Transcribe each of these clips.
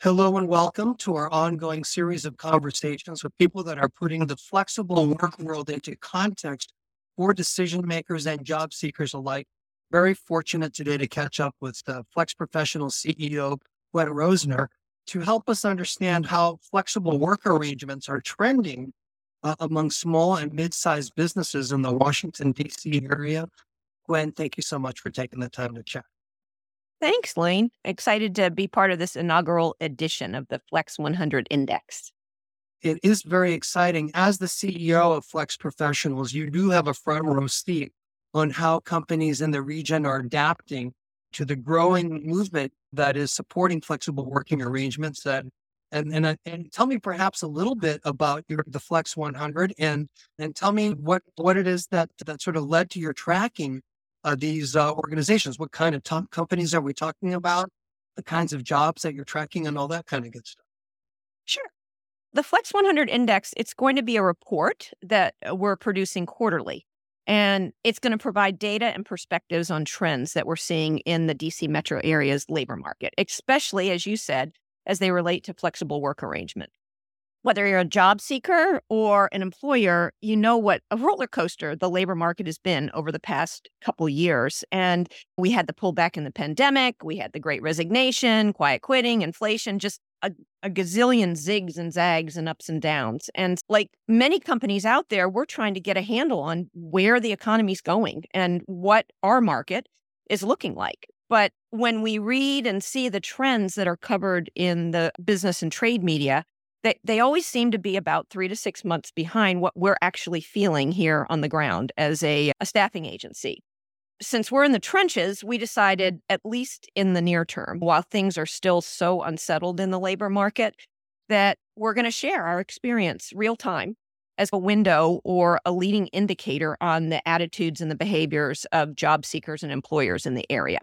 Hello and welcome to our ongoing series of conversations with people that are putting the flexible work world into context for decision makers and job seekers alike. Very fortunate today to catch up with the Flex Professional CEO, Gwen Rosner, to help us understand how flexible work arrangements are trending among small and mid-sized businesses in the Washington, D.C. area. Gwen, thank you so much for taking the time to chat. Thanks, Lane. Excited to be part of this inaugural edition of the Flex 100 Index. It is very exciting. As the CEO of Flex Professionals, you do have a front row seat on how companies in the region are adapting to the growing movement that is supporting flexible working arrangements. And tell me perhaps a little bit about the Flex 100 and tell me what it is that sort of led to your tracking these organizations. What kind of top companies are we talking about? The kinds of jobs that you're tracking and all that kind of good stuff. Sure. The Flex 100 Index, it's going to be a report that we're producing quarterly. And it's going to provide data and perspectives on trends that we're seeing in the DC metro area's labor market, especially, as you said, as they relate to flexible work arrangement. Whether you're a job seeker or an employer, you know what a roller coaster the labor market has been over the past couple years. And we had the pullback in the pandemic, we had the great resignation, quiet quitting, inflation, just a gazillion zigs and zags and ups and downs. And like many companies out there, we're trying to get a handle on where the economy's going and what our market is looking like. But when we read and see the trends that are covered in the business and trade media, they always seem to be about 3 to 6 months behind what we're actually feeling here on the ground as a staffing agency. Since we're in the trenches, we decided, at least in the near term, while things are still so unsettled in the labor market, that we're going to share our experience real time as a window or a leading indicator on the attitudes and the behaviors of job seekers and employers in the area.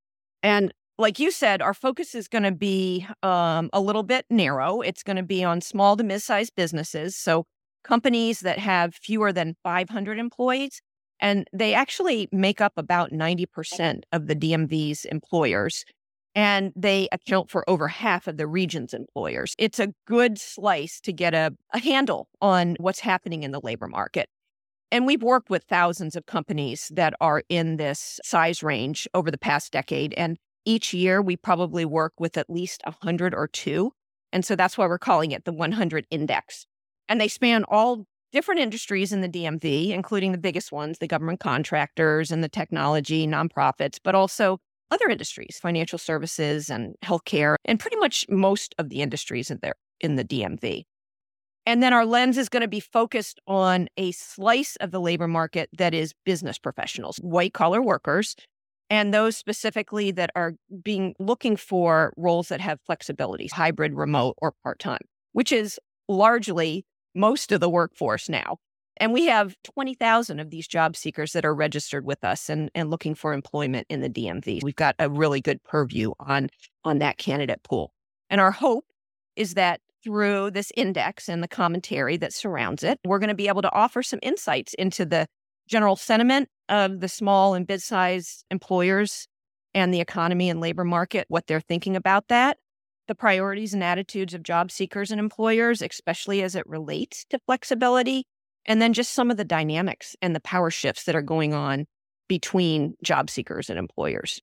And like you said, our focus is going to be a little bit narrow. It's going to be on small to mid-sized businesses. So companies that have fewer than 500 employees, and they actually make up about 90% of the DMV's employers, and they account for over half of the region's employers. It's a good slice to get a handle on what's happening in the labor market. And we've worked with thousands of companies that are in this size range over the past decade. And each year, we probably work with at least 100 or two. And so that's why we're calling it the 100 Index. And they span all different industries in the DMV, including the biggest ones, the government contractors and the technology, nonprofits, but also other industries, financial services and healthcare, and pretty much most of the industries in the DMV. And then our lens is going to be focused on a slice of the labor market that is business professionals, white-collar workers, and those specifically that are looking for roles that have flexibility, hybrid, remote, or part-time, which is largely most of the workforce now. And we have 20,000 of these job seekers that are registered with us and looking for employment in the DMV. We've got a really good purview on that candidate pool. And our hope is that through this index and the commentary that surrounds it, we're going to be able to offer some insights into the general sentiment of the small and mid-sized employers and the economy and labor market, what they're thinking about that, the priorities and attitudes of job seekers and employers, especially as it relates to flexibility, and then just some of the dynamics and the power shifts that are going on between job seekers and employers.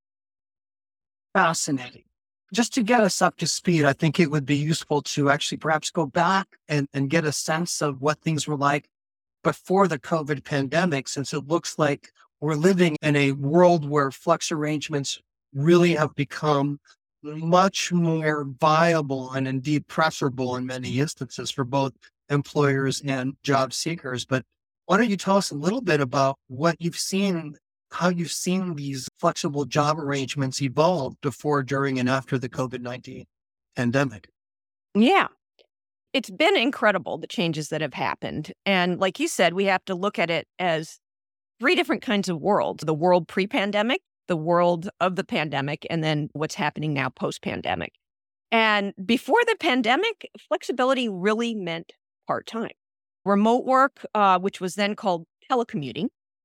Fascinating. Just to get us up to speed, I think it would be useful to actually perhaps go back and get a sense of what things were like before the COVID pandemic, since it looks like we're living in a world where flex arrangements really have become much more viable and indeed preferable in many instances for both employers and job seekers. But why don't you tell us a little bit about what you've seen, how you've seen these flexible job arrangements evolve before, during, and after the COVID-19 pandemic? Yeah. It's been incredible, the changes that have happened. And like you said, we have to look at it as 3 different kinds of worlds: the world pre-pandemic, the world of the pandemic, and then what's happening now post-pandemic. And before the pandemic, flexibility really meant part-time. Remote work, which was then called telecommuting,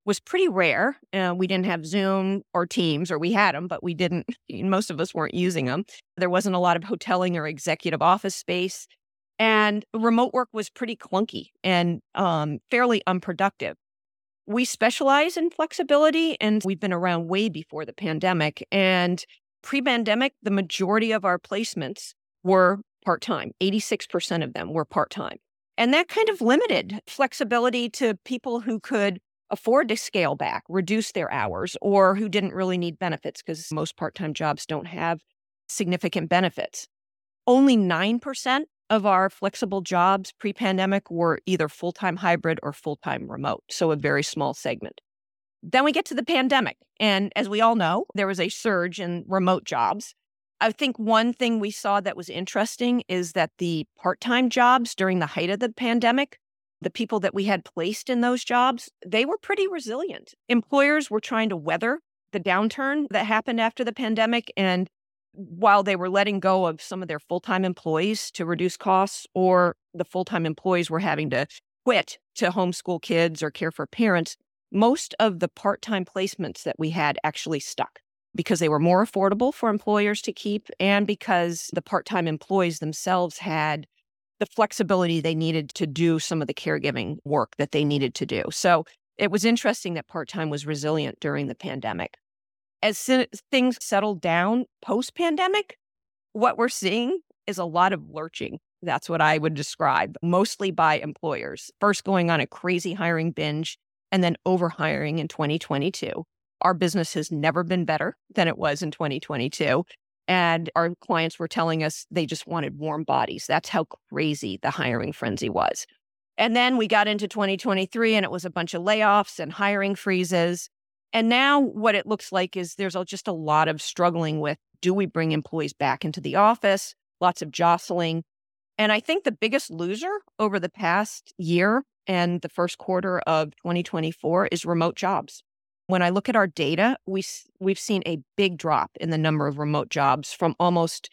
was pretty rare. We didn't have Zoom or Teams, or we had them, but we didn't, most of us weren't using them. There wasn't a lot of hoteling or executive office space. And remote work was pretty clunky and fairly unproductive. We specialize in flexibility, and we've been around way before the pandemic. And pre-pandemic, the majority of our placements were part-time. 86% of them were part-time. And that kind of limited flexibility to people who could afford to scale back, reduce their hours, or who didn't really need benefits, because most part-time jobs don't have significant benefits. Only 9% of our flexible jobs pre-pandemic were either full-time hybrid or full-time remote, so a very small segment. Then we get to the pandemic, and as we all know, there was a surge in remote jobs. I think one thing we saw that was interesting is that the part-time jobs during the height of the pandemic, the people that we had placed in those jobs, they were pretty resilient. Employers were trying to weather the downturn that happened after the pandemic, and while they were letting go of some of their full-time employees to reduce costs, or the full-time employees were having to quit to homeschool kids or care for parents, most of the part-time placements that we had actually stuck because they were more affordable for employers to keep, and because the part-time employees themselves had the flexibility they needed to do some of the caregiving work that they needed to do. So it was interesting that part-time was resilient during the pandemic. As things settled down post-pandemic, what we're seeing is a lot of lurching. That's what I would describe, mostly by employers. First going on a crazy hiring binge and then overhiring in 2022. Our business has never been better than it was in 2022. And our clients were telling us they just wanted warm bodies. That's how crazy the hiring frenzy was. And then we got into 2023 and it was a bunch of layoffs and hiring freezes. And now what it looks like is there's just a lot of struggling with, do we bring employees back into the office? Lots of jostling. And I think the biggest loser over the past year and the first quarter of 2024 is remote jobs. When I look at our data, we've seen a big drop in the number of remote jobs from almost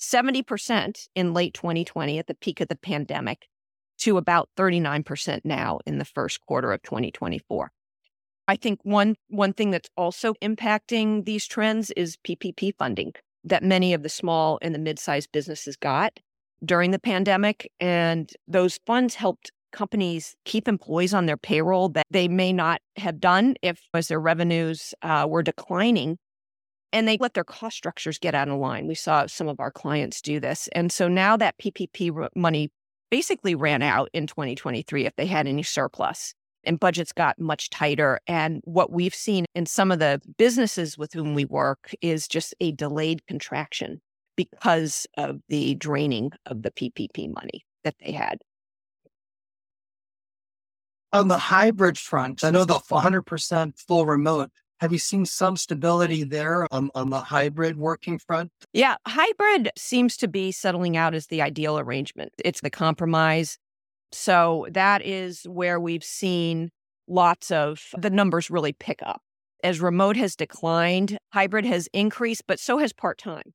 70% in late 2020 at the peak of the pandemic to about 39% now in the first quarter of 2024. I think one thing that's also impacting these trends is PPP funding that many of the small and the mid-sized businesses got during the pandemic. And those funds helped companies keep employees on their payroll that they may not have done as their revenues were declining. And they let their cost structures get out of line. We saw some of our clients do this. And so now that PPP money basically ran out in 2023 if they had any surplus. And budgets got much tighter. And what we've seen in some of the businesses with whom we work is just a delayed contraction because of the draining of the PPP money that they had. On the hybrid front, I know the 100% full remote. Have you seen some stability there on the hybrid working front? Yeah, hybrid seems to be settling out as the ideal arrangement. It's the compromise. So that is where we've seen lots of the numbers really pick up. As remote has declined, hybrid has increased, but so has part-time.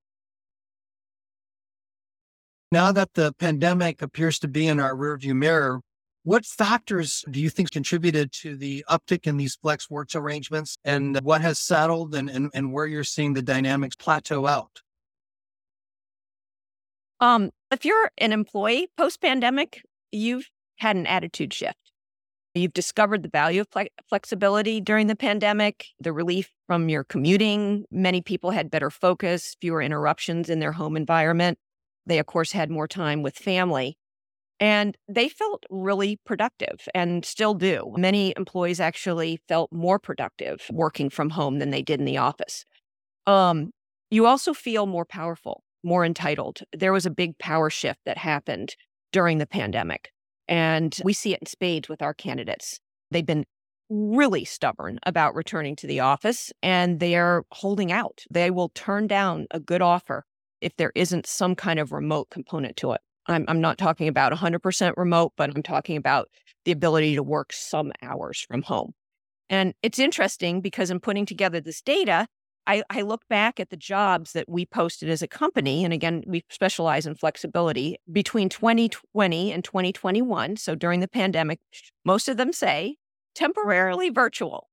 Now that the pandemic appears to be in our rearview mirror, what factors do you think contributed to the uptick in these flex works arrangements, and what has settled and where you're seeing the dynamics plateau out? If you're an employee post-pandemic, you've had an attitude shift. You've discovered the value of flexibility during the pandemic, the relief from your commuting. Many people had better focus, fewer interruptions in their home environment. They, of course, had more time with family. And they felt really productive and still do. Many employees actually felt more productive working from home than they did in the office. You also feel more powerful, more entitled. There was a big power shift that happened during the pandemic. And we see it in spades with our candidates. They've been really stubborn about returning to the office, and they're holding out. They will turn down a good offer if there isn't some kind of remote component to it. I'm not talking about 100% remote, but I'm talking about the ability to work some hours from home. And it's interesting because in putting together this data, I look back at the jobs that we posted as a company. And again, we specialize in flexibility between 2020 and 2021. So during the pandemic, most of them say temporarily virtual.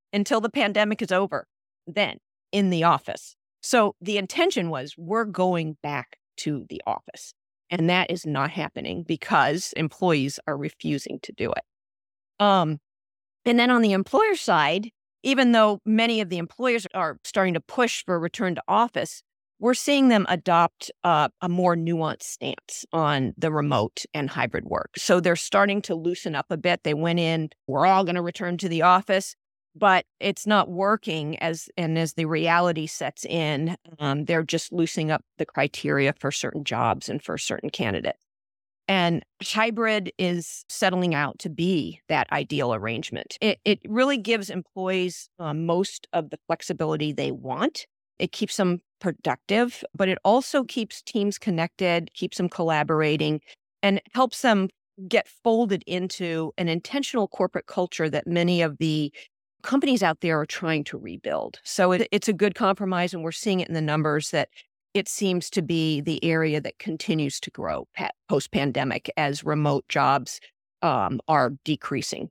until the pandemic is over, then in the office. So the intention was we're going back to the office. And that is not happening because employees are refusing to do it. And then on the employer side, even though many of the employers are starting to push for return to office, we're seeing them adopt a more nuanced stance on the remote and hybrid work. So they're starting to loosen up a bit. They went in, we're all going to return to the office, but it's not working as the reality sets in, they're just loosening up the criteria for certain jobs and for certain candidates. And hybrid is settling out to be that ideal arrangement. It really gives employees most of the flexibility they want. It keeps them productive, but it also keeps teams connected, keeps them collaborating, and helps them get folded into an intentional corporate culture that many of the companies out there are trying to rebuild. So it's a good compromise, and we're seeing it in the numbers that it seems to be the area that continues to grow post-pandemic as remote jobs are decreasing.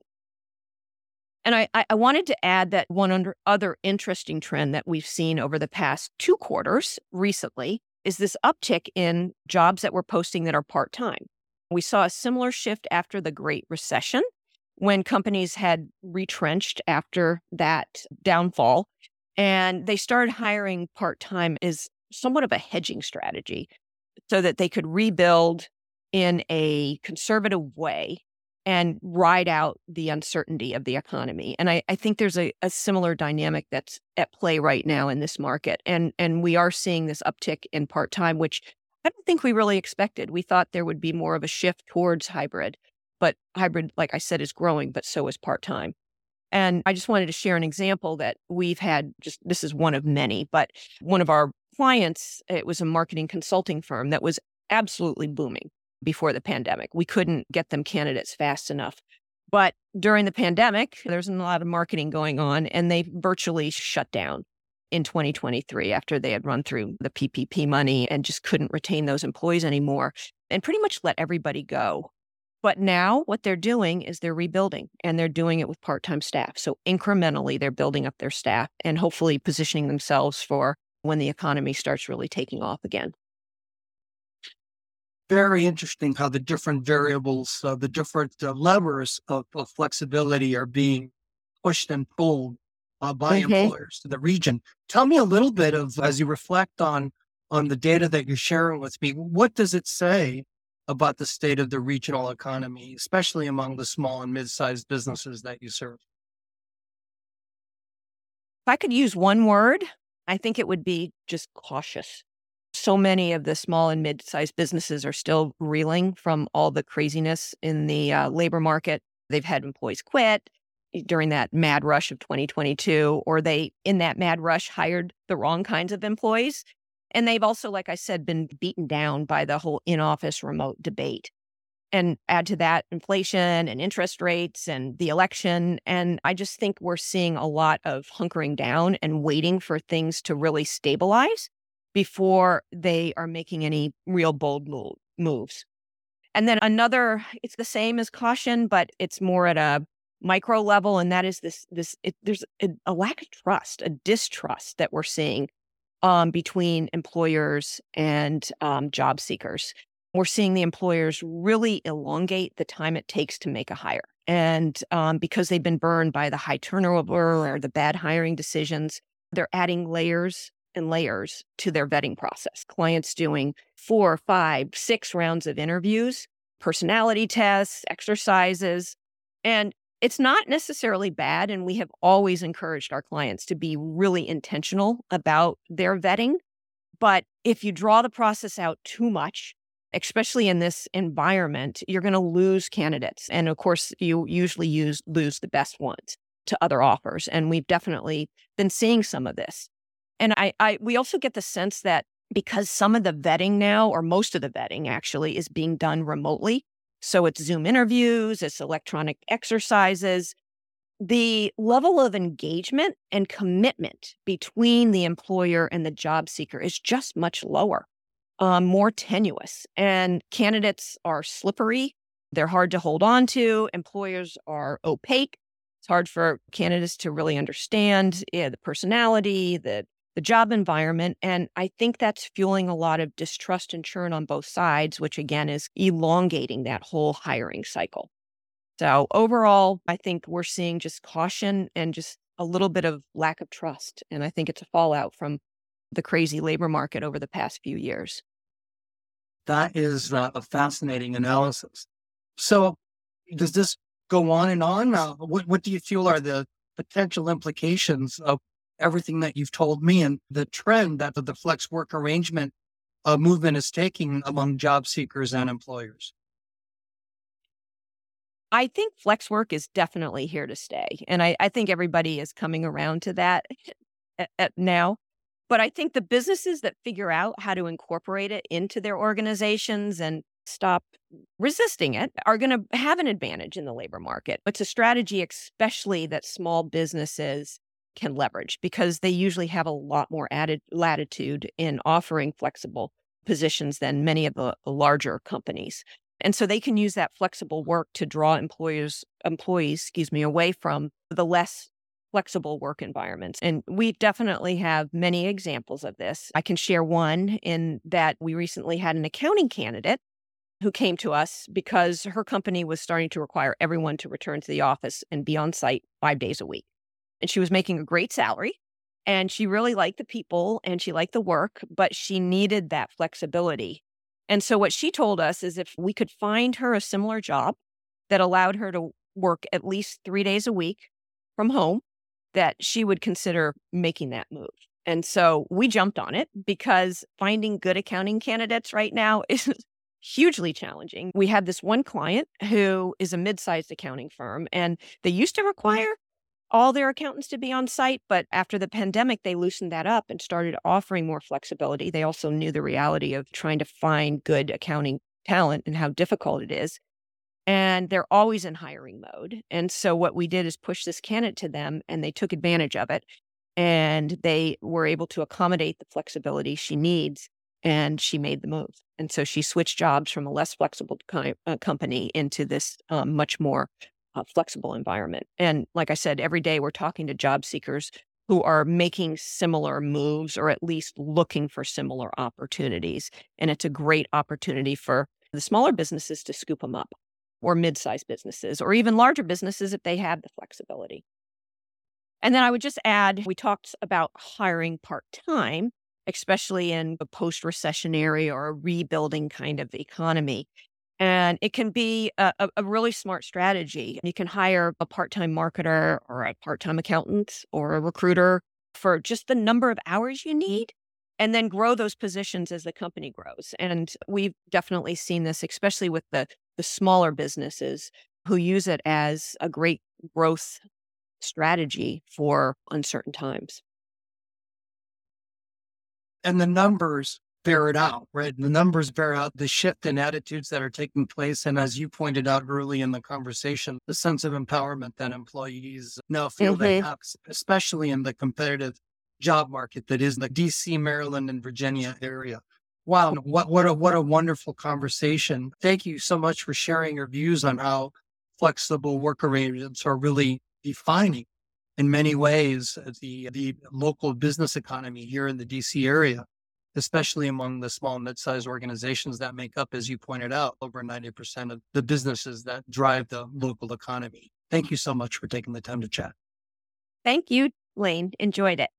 And I wanted to add that one other interesting trend that we've seen over the past 2 quarters recently is this uptick in jobs that we're posting that are part-time. We saw a similar shift after the Great Recession when companies had retrenched after that downfall, and they started hiring part-time as somewhat of a hedging strategy so that they could rebuild in a conservative way and ride out the uncertainty of the economy. And I think there's a similar dynamic that's at play right now in this market. And we are seeing this uptick in part-time, which I don't think we really expected. We thought there would be more of a shift towards hybrid. But hybrid, like I said, is growing, but so is part-time. And I just wanted to share an example that we've had, this is one of many, but one of our clients, it was a marketing consulting firm that was absolutely booming before the pandemic. We couldn't get them candidates fast enough. But during the pandemic, there's a lot of marketing going on, and they virtually shut down in 2023 after they had run through the PPP money and just couldn't retain those employees anymore and pretty much let everybody go. But now what they're doing is they're rebuilding, and they're doing it with part-time staff. So incrementally, they're building up their staff and hopefully positioning themselves for when the economy starts really taking off again. Very interesting how the different variables, the different levers of flexibility are being pushed and pulled by employers to the region. Tell me a little bit of, as you reflect on the data that you're sharing with me, what does it say about the state of the regional economy, especially among the small and mid-sized businesses that you serve? If I could use one word, I think it would be just cautious. So many of the small and mid-sized businesses are still reeling from all the craziness in the labor market. They've had employees quit during that mad rush of 2022, or they, in that mad rush, hired the wrong kinds of employees. And they've also, like I said, been beaten down by the whole in-office remote debate. And add to that inflation and interest rates and the election. And I just think we're seeing a lot of hunkering down and waiting for things to really stabilize before they are making any real bold moves. And then it's the same as caution, but it's more at a micro level. And that is there's a lack of trust, a distrust that we're seeing between employers and job seekers. We're seeing the employers really elongate the time it takes to make a hire. And because they've been burned by the high turnover or the bad hiring decisions, they're adding layers and layers to their vetting process. Clients doing 4, 5, 6 rounds of interviews, personality tests, exercises. And it's not necessarily bad. And we have always encouraged our clients to be really intentional about their vetting. But if you draw the process out too much, especially in this environment, you're going to lose candidates. And of course, you usually lose the best ones to other offers. And we've definitely been seeing some of this. And we also get the sense that because some of the vetting now, or most of the vetting actually, is being done remotely, so it's Zoom interviews, it's electronic exercises, the level of engagement and commitment between the employer and the job seeker is just much lower, more tenuous. And candidates are slippery. They're hard to hold on to. Employers are opaque. It's hard for candidates to really understand the personality, the job environment. And I think that's fueling a lot of distrust and churn on both sides, which again is elongating that whole hiring cycle. So overall, I think we're seeing just caution and just a little bit of lack of trust. And I think it's a fallout from the crazy labor market over the past few years. That is a fascinating analysis. So does this go on and on? What do you feel are the potential implications of everything that you've told me and the trend that the flex work arrangement movement is taking among job seekers and employers? I think flex work is definitely here to stay. And I think everybody is coming around to that now. But I think the businesses that figure out how to incorporate it into their organizations and stop resisting it are going to have an advantage in the labor market. It's a strategy, especially that small businesses can leverage because they usually have a lot more added latitude in offering flexible positions than many of the larger companies. And so they can use that flexible work to draw employees, away from the less flexible work environments. And we definitely have many examples of this. I can share one in that we recently had an accounting candidate who came to us because her company was starting to require everyone to return to the office and be on site 5 days a week. And she was making a great salary and she really liked the people and she liked the work, but she needed that flexibility. And so what she told us is if we could find her a similar job that allowed her to work at least 3 days a week from home, that she would consider making that move. And so we jumped on it because finding good accounting candidates right now is hugely challenging. We have this one client who is a mid-sized accounting firm, and they used to require all their accountants to be on site, but after the pandemic, they loosened that up and started offering more flexibility. They also knew the reality of trying to find good accounting talent and how difficult it is. And they're always in hiring mode. And so what we did is push this candidate to them, and they took advantage of it. And they were able to accommodate the flexibility she needs, and she made the move. And so she switched jobs from a less flexible company into this much more flexible environment. And like I said, every day we're talking to job seekers who are making similar moves or at least looking for similar opportunities. And it's a great opportunity for the smaller businesses to scoop them up, or mid-sized businesses, or even larger businesses if they have the flexibility. And then I would just add, we talked about hiring part-time, especially in a post-recessionary or a rebuilding kind of economy. And it can be a really smart strategy. You can hire a part-time marketer or a part-time accountant or a recruiter for just the number of hours you need, and then grow those positions as the company grows. And we've definitely seen this, especially with the smaller businesses who use it as a great growth strategy for uncertain times. And the numbers bear it out, right? The numbers bear out the shift in attitudes that are taking place. And as you pointed out early in the conversation, the sense of empowerment that employees now feel they have, especially in the competitive job market that is the DC, Maryland, and Virginia area. Wow, what a wonderful conversation. Thank you so much for sharing your views on how flexible work arrangements are really defining in many ways the local business economy here in the DC area, especially among the small and mid-sized organizations that make up, as you pointed out, over 90% of the businesses that drive the local economy. Thank you so much for taking the time to chat. Thank you, Lane. Enjoyed it.